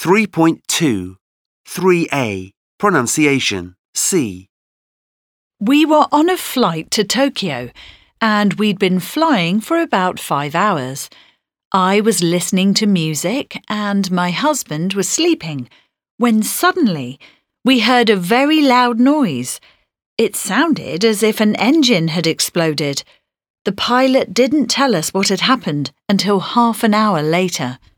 3.2 3A Pronunciation C. We were on a flight to Tokyo and we'd been flying for about 5 hours. I was listening to music and my husband was sleeping when suddenly we heard a very loud noise. It sounded as if an engine had exploded. The pilot didn't tell us what had happened until half an hour later.